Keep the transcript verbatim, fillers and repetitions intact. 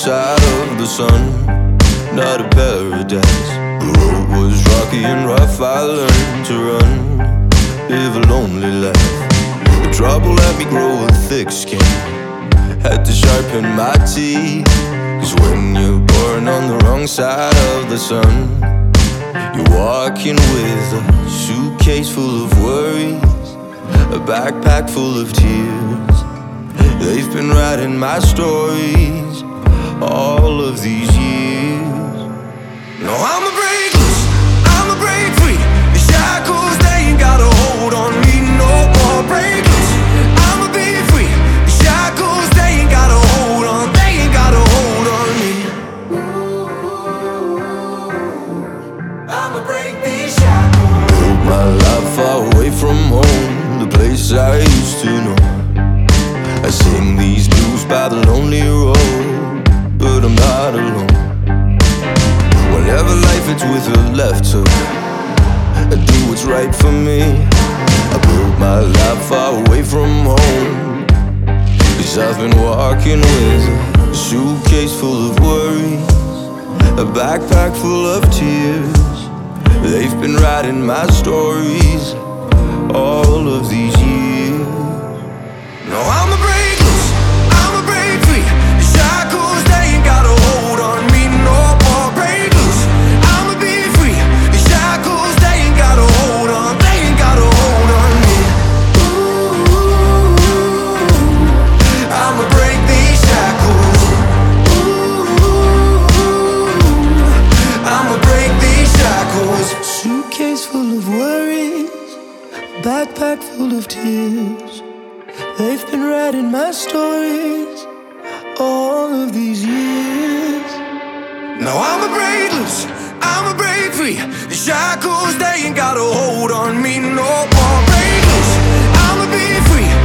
side of the sun, not a paradise. The road was rocky and rough, I learned to run, live a lonely life. The trouble let me grow a thick skin, had to sharpen my teeth. Cause when you're born on the wrong side of the sun, you're walking with a suitcase full of worries, a backpack full of tears. They've been writing my stories all of these years. No, I'ma break loose, I'ma break free. The shackles, they ain't got a hold on me no more. Break loose, I'ma be free. The shackles, they ain't got a hold on, they ain't got a hold on me. I'ma break these shackles. Built my life far away from home, the place I used to know. I sing these blues by the lonely road, but I'm not alone. Whenever life hits with a left hook, I do what's right for me. I built my life far away from home, cause I've been walking with a suitcase full of worries, a backpack full of tears. They've been writing my stories all of these years. No, I'ma break loose, I'ma break free. The shackles, they ain't got a hold on me no more. Break loose, I'ma be free. The shackles, they ain't got a hold on, they ain't got a hold on me. Ooh, I'ma break these shackles. Ooh, I'ma break these shackles. Suitcase full of worries, backpack full of tears. They've been writing my stories all of these years. Now I'ma break loose, I'ma break free. The shackles, they ain't got a hold on me no more. Break loose, I'ma be free.